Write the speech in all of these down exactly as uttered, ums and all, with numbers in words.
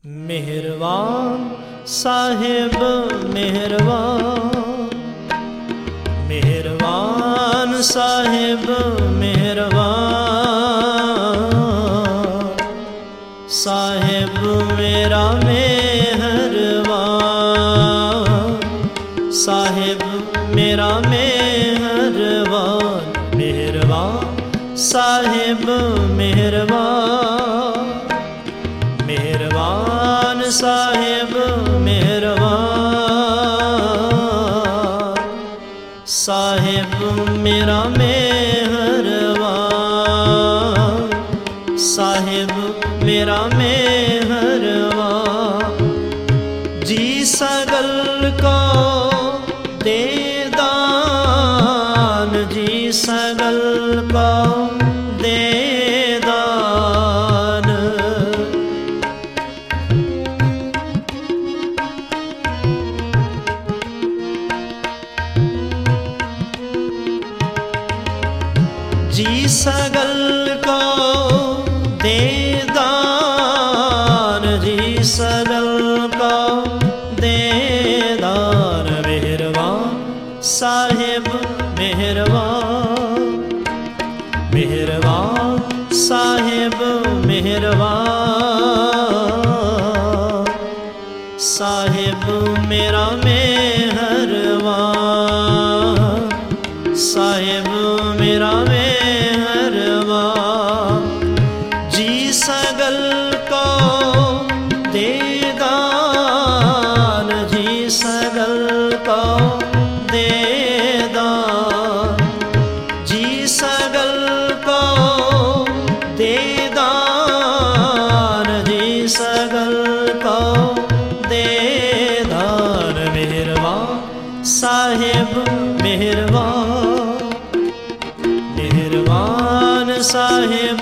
मेहरबान साहिब मेहरबान, मेहरबान साहिब मेहरबान, साहिब मेरा मेहरबान, साहिब मेरा मेहरबान, मेहरबान साहिब मेहरबान, मेहरबान साहिब मेहरबान, साहिब मेरा मेहरबान, साहिब मेरा मेहरबान। जी सगल को दे दान, जी सगल को दे दान, जी सगल को दे दान, जी सगल को दे दान। मेहरबान साहिब मेहरबान, मेहरबान साहिब मेहरबान, साहिब मेरा मेहरबान, साहिब मेरा मेहरबान। जी सगल को दे दान, जी सगल को दे दान, जी सगल को दे दान, जी सगल को दे दान। मेहरबान साहिब मेहरबान, मेहरबान साहिब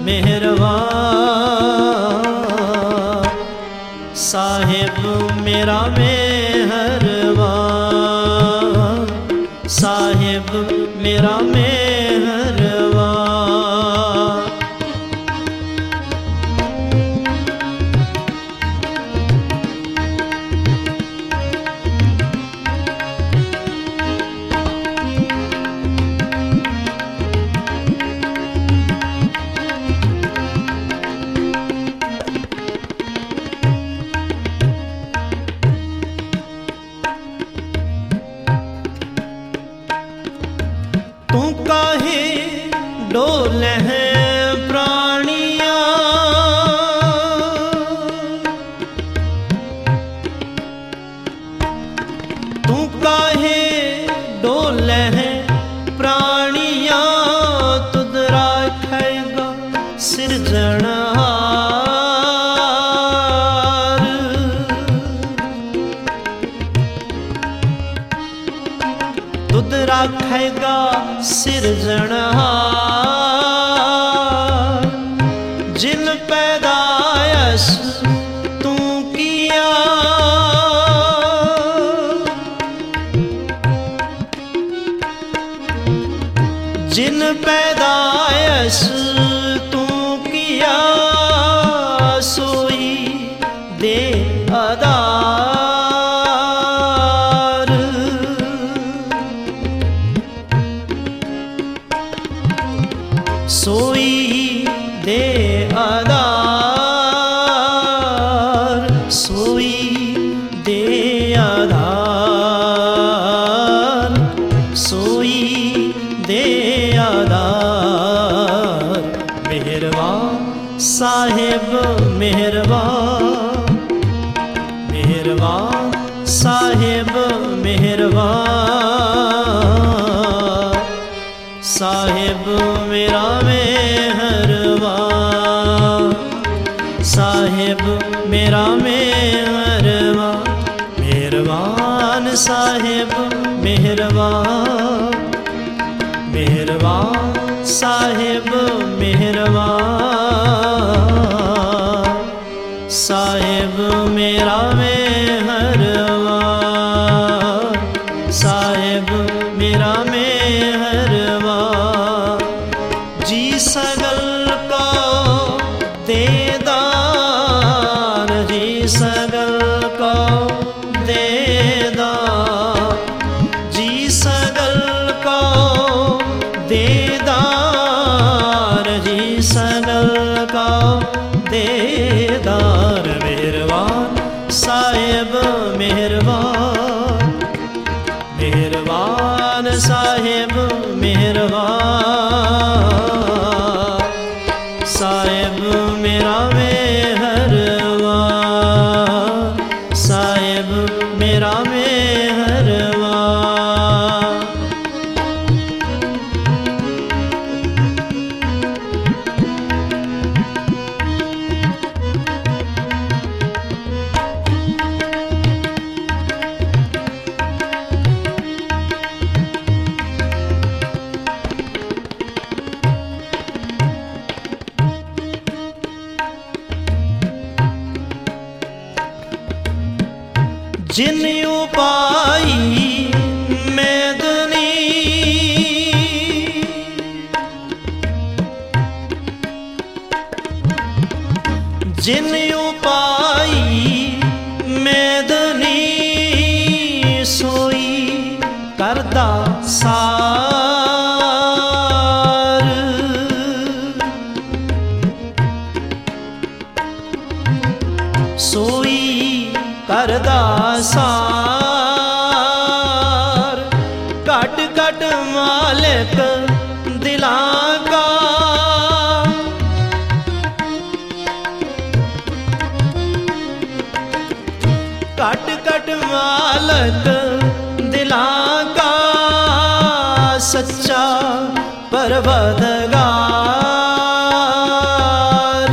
मेहरबान, साहिब मेरा मेहरबान, साहिब मेरा मेहरबान। तू काहे डोले हैं प्राणिया, तू काहे डोले हैं प्राणिया, तुद राखेगा सिरजनहार, तुद राखेगा सिरजनहार। जिन पैदायश तू किया, जिन पैदायश तू किया, सोई दे अदार। सोई दे आधार, सोई दे आधार, सोई दे आधार। मेहरबान साहिब मेहरबान, मेहरबान साहिब मेहरबान, साहिब मेरा मेहरबान, साहिब मेरा मेहरबान। मेहरबान साहिब मेहरबान, मेहरबान साहिब मेहरबान, साहिब मेरा मेहरबान, साहिब मेरा मेहरबान। जी सगल को दे दान, जी सगल को देदार, जी सगल को देदार, जी सगल को देदार। मेहरबान साहिब मेहरबान, मेहरबान साहिब मेहरबान, साहिब मेरा मेहरबान, साहिब मेरा मेहरबान। जिन उपाई मैदनी, जिन उपाई मैदनी, सोई करदा सार, सोई करदा सार। घट घट मालिक दिलां का, घट घट मालिक दिलां का, सच्चा परवरदिगार,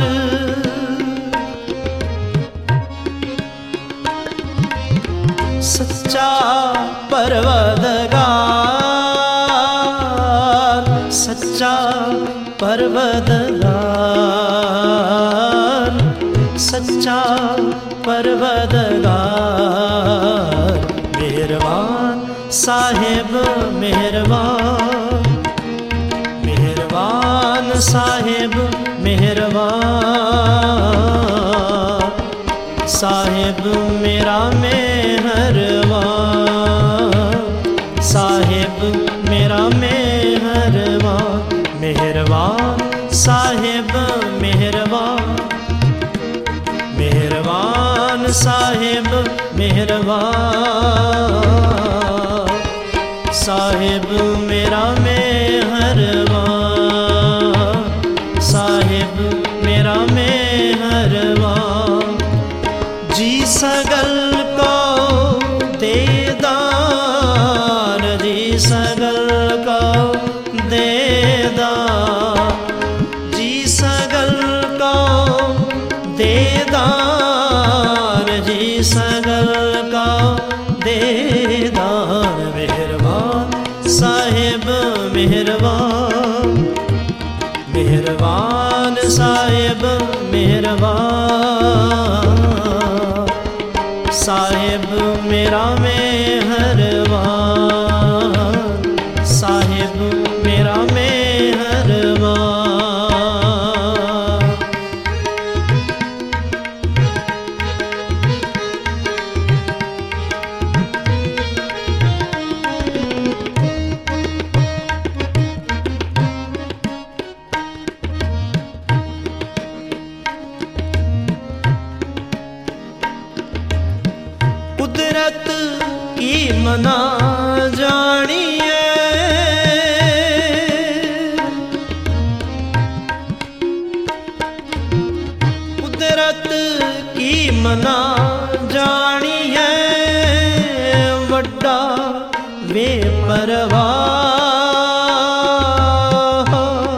सच्चा परवरदिगार, सच्चा परवरदिगार, सच्चा परवरदिगार। मेहरबान साहिब मेहरबान, मेहरबान साहिब मेहरबान, साहिब मेरा मेहरबान, साहिब मेरा मेहरबान। मेहरबान साहिब मेहरबान, मेहरबान साहिब मेहरबान, साहिब मेरा मेहरबान, साहिब मेरा मेहरबान। जी सगल को देदार, जी सगल को देदार, जी सगल को देदार, जी सगल को देदार। मेहरबान साहिब मेहरबान, मेहरबान साहिब मेहरबान, साहिब मेरा मेहरबान, साहिब मेरा मेहरबान। कुदरत की मना जानिए, कुदरत की मना जानिए, वड्डा बेपरवाह,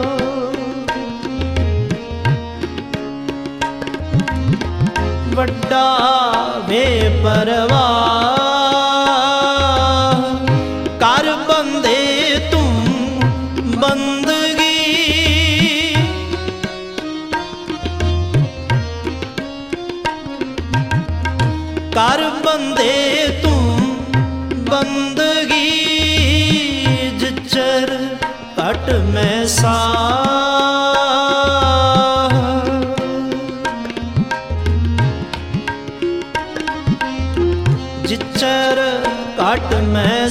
वड्डा बेपरवाह। कर बंदे तुम बंदगी, कर बंदे तुम बंदगी, जिचर घट में सा, जिचर घट में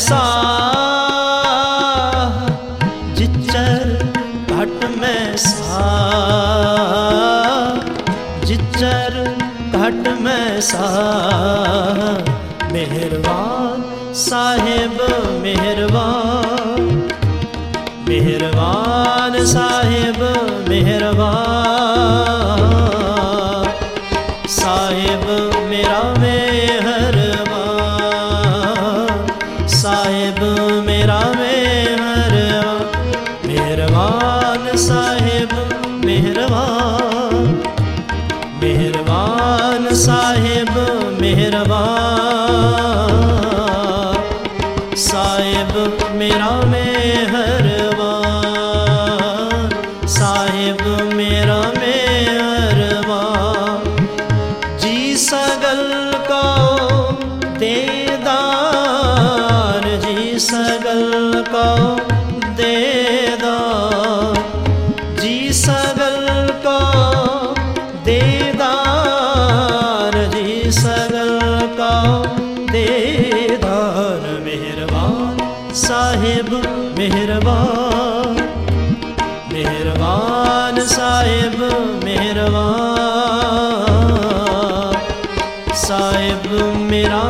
साह, जिचर घट में साह, जिचर घट में साह। मेहरबान साहिब मेहरबान, मेहरबान साहिब मेहरबान, साहिब मेरा मेहरबान, साहिब मेरा मेहरबान, मेहरबान साहिब मेहरबान, मेहरबान साहिब मेहरबान, साहिब मेरा मेहरबान, साहिब मेरा मेहरबान। जी सगल को देदार, जी सगल को देदार, जी सगल को देदार, जी सगल को देदार। मेहरबान साहिब मेहरबान, मेहरबान साहिब मेहरबान, साहिब मेरा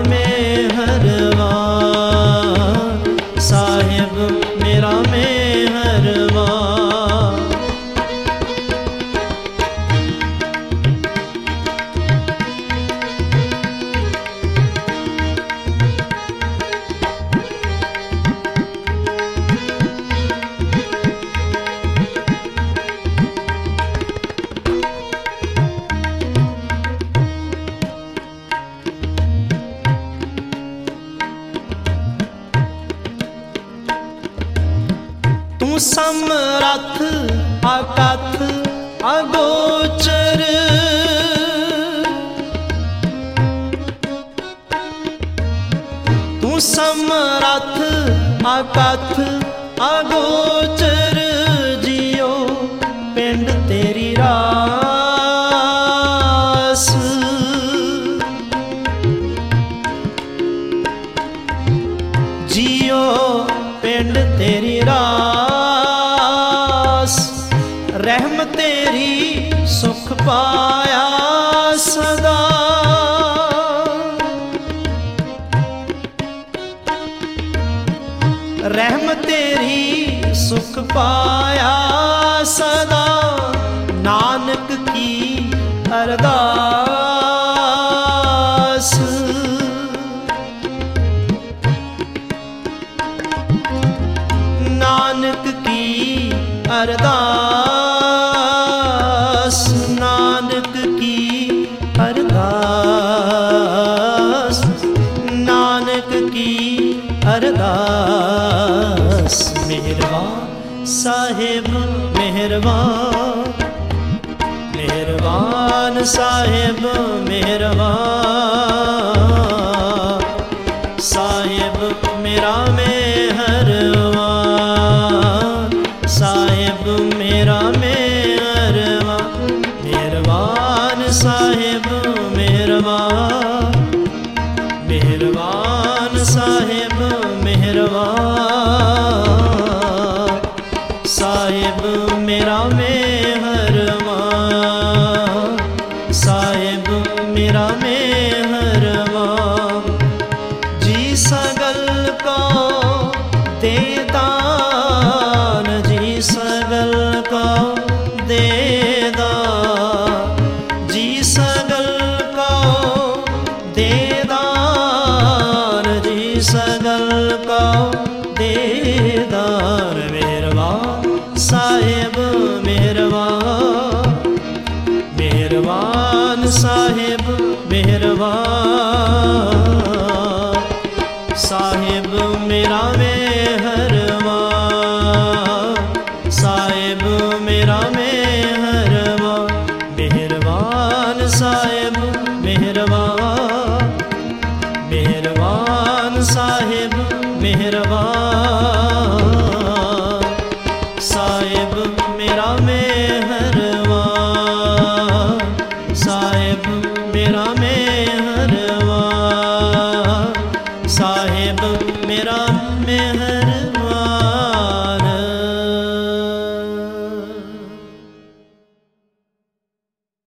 मेहरबान, साहिब मेरा मेहरबान। तू समरथ अकथ अगोचर, तू समरथ अकथ अगोचर। जियो पिंड तेरी रास, जियो पिंड तेरी रास। रहम तेरी सुख पाया सदा, रहम तेरी सुख पाया सदा। नानक की अरदास, नानक की अरदास, नानक की अरदास, नानक की अरदास। मेहरबान साहिब मेहरबान, मेहरबान साहिब मेहरबान, साहिब मेरा मेहरबान, साहिब मेरा मेहरबान, मेहरबान साहिब मेहरबान, मेहरबान साहिब मेहरबान, साहिब मेरा मेहरबान, साहिब मेरा मेहरबान। जी सगल को देदान, जी सगल को देदान, जी सगल को देदान, जी सगल को देदान। मेहरबान साहिब मेहरबान, मेहरबान साहिब मेहरबान, साहिब मेरा मेहरबान, साहिब मेरा मेहरबान, मेहरबान साहिब मेहरबान, मेहरबान साहिब मेहरबान,